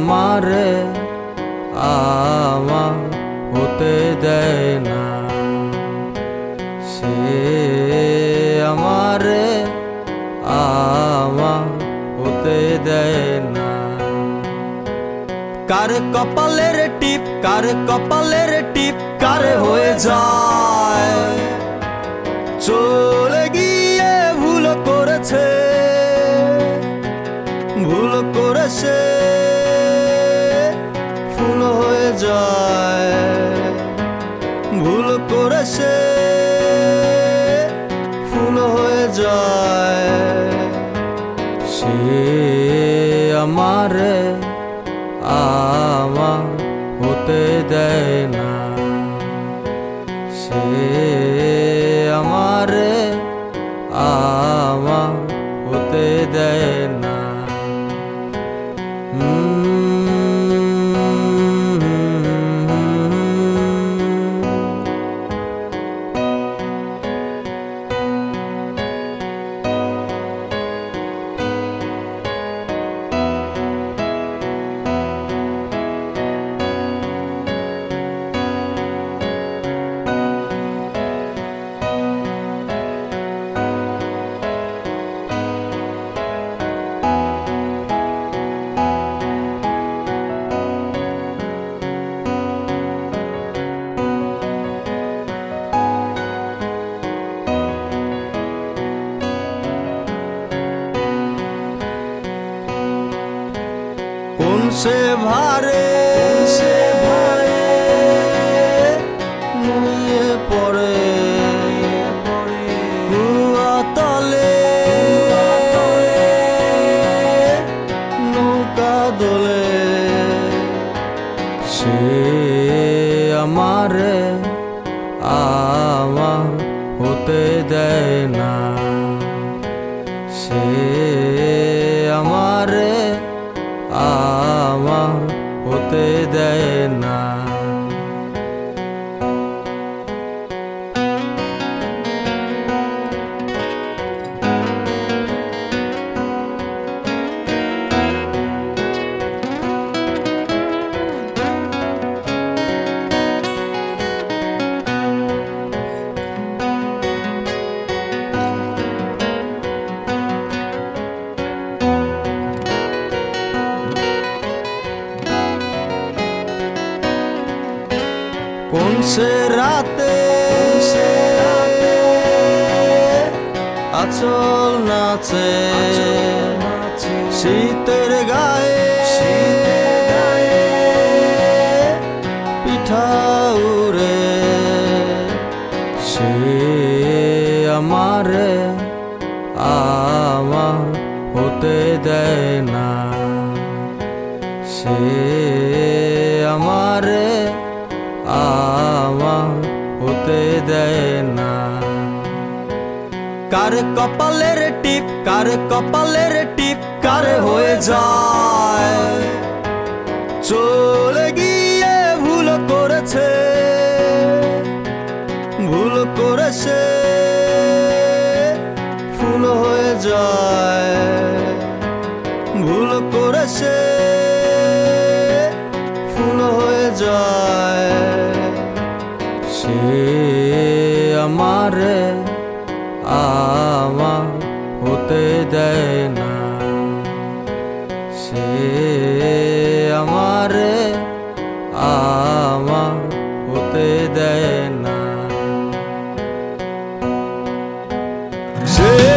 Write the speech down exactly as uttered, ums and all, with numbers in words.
আমারে আমার হতে দেয় না, সে আমারে আমার হতে দেয় না। কার কপালের টিপ, কার কপালের টিপ কার হয়ে যায়, চলে গিয়ে ভুল করেছে, ভুল করেছে ফুল হয়ে যায়, ভুল করেছে ফুল হয়ে যায়। সে আমারে আমার হতে দেয় না, সে আমারে আমার হতে দেয় না। কোন সে ভারে সে ভারে নুয়ে পড়ে কুয়া তলে নৌকা দোলে, সে আমারে আমার হতে দেয় না, সে আমারে আমার হতে দেয় না। কোন সে রাতে আঁচল নাচে শীতের গায়ে পিঠা উড়ে, সে আমারে আমার হতে দেয় না, সে আমারে আমার হতে দেয় না। কার কপালের টিপ, কার কপালের টিপ কার হয়ে যায়, চলে গিয়ে ভুল করেছে, ভুল করেছে ফুল হয়ে যায়, ভুল করেছে ফুল হয়ে যায়। সে আমারে আমার হতে দেয় না, সে আমারে আমার হতে দেয় না। সে